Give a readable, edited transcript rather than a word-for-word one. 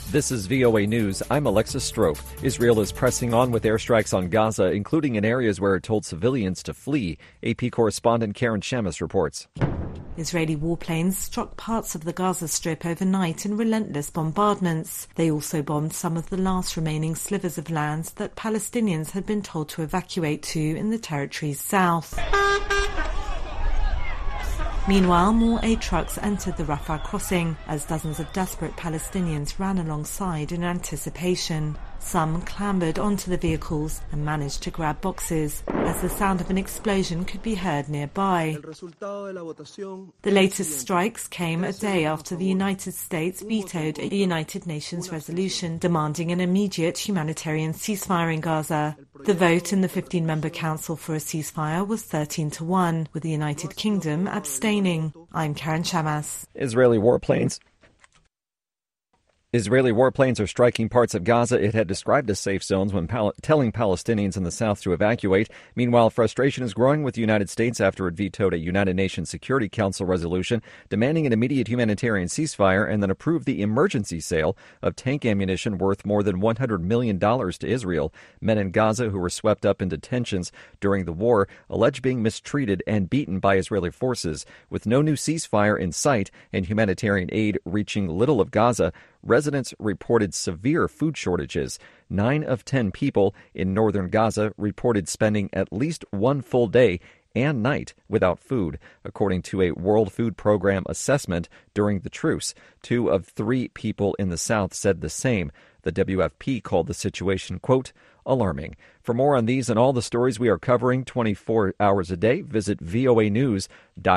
This is VOA News. I'm Alexis Strope. Israel is pressing on with airstrikes on Gaza, including in areas where it told civilians to flee. AP correspondent Karen Shamas reports. Israeli warplanes struck parts of the Gaza Strip overnight in relentless bombardments. They also bombed some of the last remaining slivers of land that Palestinians had been told to evacuate to in the territory's south. Meanwhile, more aid trucks entered the Rafah crossing as dozens of desperate Palestinians ran alongside in anticipation. Some clambered onto the vehicles and managed to grab boxes as the sound of an explosion could be heard nearby. The latest strikes came a day after the United States vetoed a United Nations resolution demanding an immediate humanitarian ceasefire in Gaza. The vote in the 15-member Council for a ceasefire was 13-1, with the United Kingdom abstaining. I'm Karen Shamas. Israeli warplanes are striking parts of Gaza it had described as safe zones when telling Palestinians in the south to evacuate. Meanwhile, frustration is growing with the United States after it vetoed a United Nations Security Council resolution demanding an immediate humanitarian ceasefire and then approved the emergency sale of tank ammunition worth more than $100 million to Israel. Men in Gaza who were swept up into tensions during the war allege being mistreated and beaten by Israeli forces. With no new ceasefire in sight and humanitarian aid reaching little of Gaza, residents reported severe food shortages. 9 of 10 people in northern Gaza reported spending at least one full day and night without food, according to a World Food Program assessment during the truce. 2 of 3 people in the south said the same. The WFP called the situation, quote, alarming. For more on these and all the stories we are covering 24 hours a day, visit voanews.com.